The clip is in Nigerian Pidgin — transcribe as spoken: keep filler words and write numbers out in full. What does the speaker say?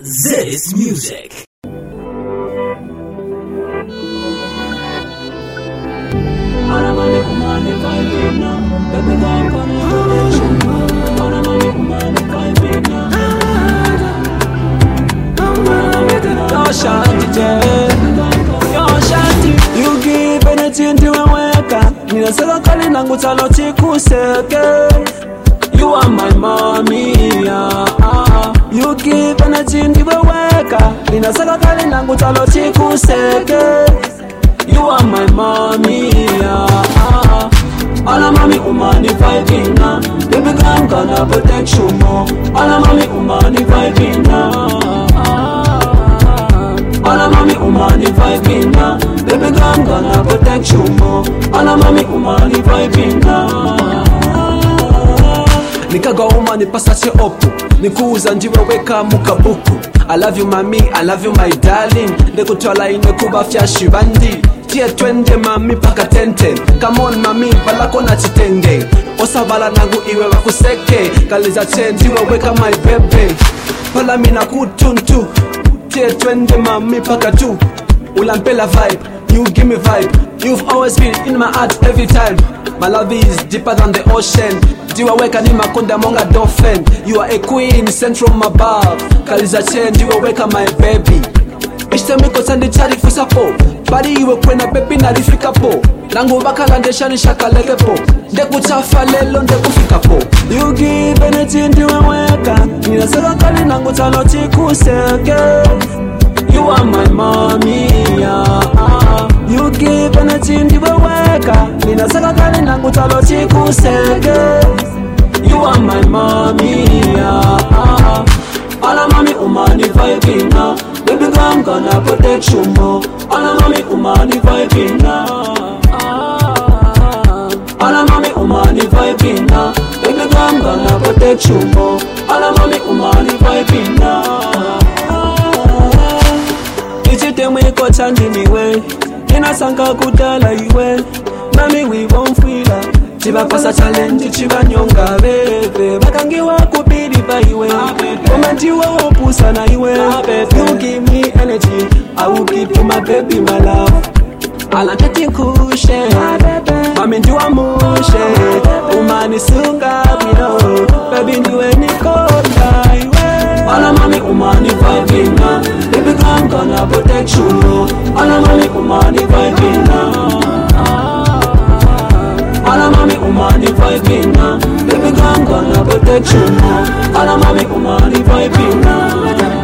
This music. You give anything to a worker. Nina saka kali nangu talo chikuseke. You are my mommy, yeah, ah. You give anything to a worker. Nina saka kali nangu talo chikuseke. You are my mommy, yeah, ah. All of mommy umani vibing now. Baby girl, I'm gonna protect you more. All of mommy umani vibing now. All of mommy umani vibing now. Baby girl, I'm gonna protect you more. All of mommy umani vibing now. Nikaga umani pasache opu. Nikuuza ndiwe weka mukabuku. I love you mami, I love you my darling. Ndekutwala inekuba fya shibandi. Tia twende mami paka tenten. Come on mami balako na chitenge. Osabala nangu iwe wakuseke. Kaliza chendi weka my baby. Pala mina kutuntu. Tia twende mami paka tu. Ulampela vibe, you give me vibe. You've always been in my heart every time. My love is deeper than the ocean. Diwa weka ni makonda monga dolphin. You are a queen sent from above. Kaliza chen, diwa weka my baby. Ishte miko sandi chari fusapo. Bari iwe kwena baby na rifika po. Nangu baka landesha ni shaka leke po. Deku chafa lelo ndeku fika po. You give anything diwa weka. Nina saka kali nangu talo chikuseke. You are my mommy, yeah. You give anything to a worker. Nina saka kali nangu talo chikuseke. You are my mommy, yeah. All of mommy umani vibing now. Baby girl, I'm gonna protect you more. All of mommy umani vibing now. All of mommy umani vibing now. Baby girl, I'm gonna protect you more. All of mommy umani vibing now. Ichiteme kocha ndiniwe. Inasanka kudala iwe. Mami we won't feel her. Chiba pasa challenge chiba nyonga bebe. Bakangiwa kupiri pa iwe. Komentiwa opusa na iwe. You give me energy, I will give you my baby, my love. Alanteti kushe, mami ndiwa mushe. Umani sunga bino, baby ndiwe nikola iwe. All mommy umani vibing now. Baby girl, I'm gonna protect you more. All mommy umani vibing now. All mommy umani vibing now. Baby girl, I'm gonna protect you more. All mommy umani vibing now.